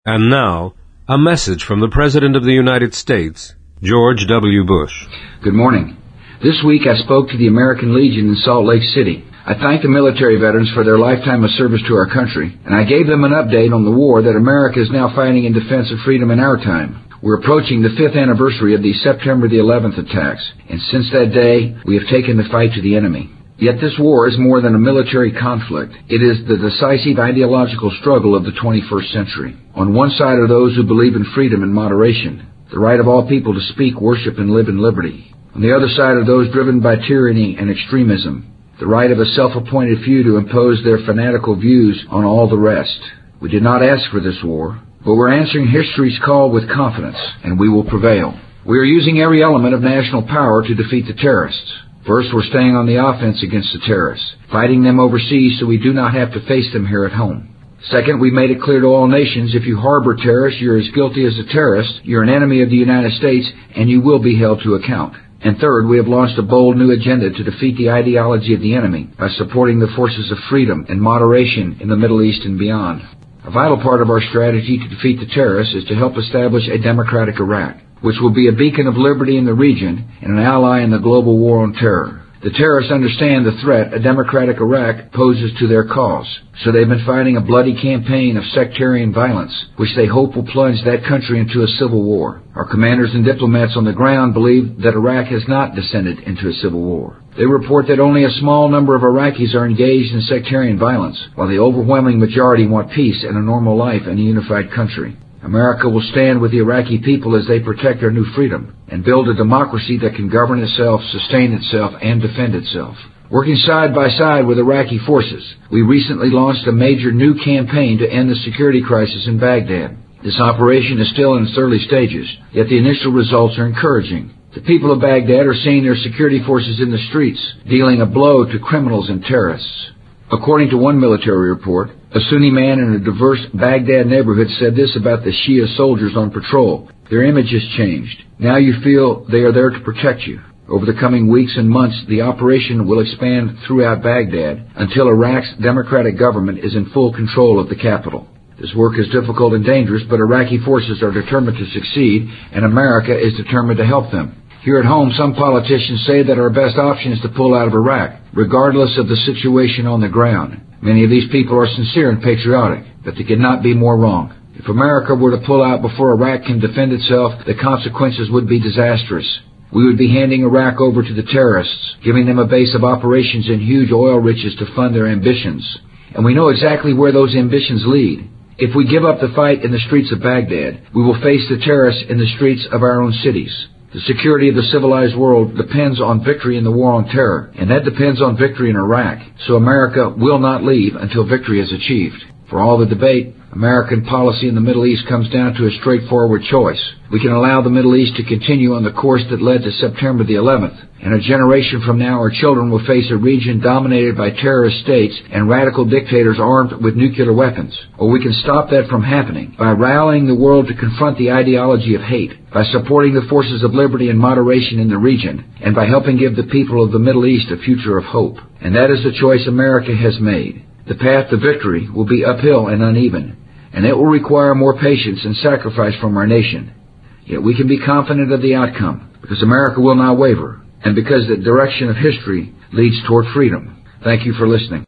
And now, a message from the President of the United States, George W. Bush. Good morning. This week I spoke to the American Legion in Salt Lake City. I thanked the military veterans for their lifetime of service to our country, and I gave them an update on the war that America is now fighting in defense of freedom in our time. We're approaching the 5th anniversary of the September the 11th attacks, and since that day, we have taken the fight to the enemy. Yet this war is more than a military conflict. It is the decisive ideological struggle of the 21st century. On one side are those who believe in freedom and moderation, the right of all people to speak, worship, and live in liberty. On the other side are those driven by tyranny and extremism, the right of a self-appointed few to impose their fanatical views on all the rest. We did not ask for this war, but we're answering history's call with confidence, and we will prevail. We are using every element of national power to defeat the terrorists. First, we're staying on the offense against the terrorists, fighting them overseas so we do not have to face them here at home. Second, we made it clear to all nations, if you harbor terrorists, you're as guilty as a terrorist, you're an enemy of the United States, and you will be held to account. And third, we have launched a bold new agenda to defeat the ideology of the enemy by supporting the forces of freedom and moderation in the Middle East and beyond. A vital part of our strategy to defeat the terrorists is to help establish a democratic Iraq, which will be a beacon of liberty in the region and an ally in the global war on terror. The terrorists understand the threat a democratic Iraq poses to their cause, so they've been fighting a bloody campaign of sectarian violence, which they hope will plunge that country into a civil war. Our commanders and diplomats on the ground believe that Iraq has not descended into a civil war. They report that only a small number of Iraqis are engaged in sectarian violence, while the overwhelming majority want peace and a normal life in a unified country. America will stand with the Iraqi people as they protect their new freedom and build a democracy that can govern itself, sustain itself, and defend itself. Working side by side with Iraqi forces, we recently launched a major new campaign to end the security crisis in Baghdad. This operation is still in its early stages, yet the initial results are encouraging. The people of Baghdad are seeing their security forces in the streets, dealing a blow to criminals and terrorists. According to one military report, a Sunni man in a diverse Baghdad neighborhood said this about the Shia soldiers on patrol. Their image has changed. Now you feel they are there to protect you. Over the coming weeks and months, the operation will expand throughout Baghdad until Iraq's democratic government is in full control of the capital. This work is difficult and dangerous, but Iraqi forces are determined to succeed, and America is determined to help them. Here at home, some politicians say that our best option is to pull out of Iraq, regardless of the situation on the ground. Many of these people are sincere and patriotic, but they cannot be more wrong. If America were to pull out before Iraq can defend itself, the consequences would be disastrous. We would be handing Iraq over to the terrorists, giving them a base of operations and huge oil riches to fund their ambitions. And we know exactly where those ambitions lead. If we give up the fight in the streets of Baghdad, we will face the terrorists in the streets of our own cities. The security of the civilized world depends on victory in the war on terror, and that depends on victory in Iraq. So America will not leave until victory is achieved. For all the debate, American policy in the Middle East comes down to a straightforward choice. We can allow the Middle East to continue on the course that led to September the 11th, and a generation from now our children will face a region dominated by terrorist states and radical dictators armed with nuclear weapons. Or we can stop that from happening by rallying the world to confront the ideology of hate, by supporting the forces of liberty and moderation in the region, and by helping give the people of the Middle East a future of hope. And that is the choice America has made. The path to victory will be uphill and uneven, and it will require more patience and sacrifice from our nation. Yet we can be confident of the outcome, because America will not waver, and because the direction of history leads toward freedom. Thank you for listening.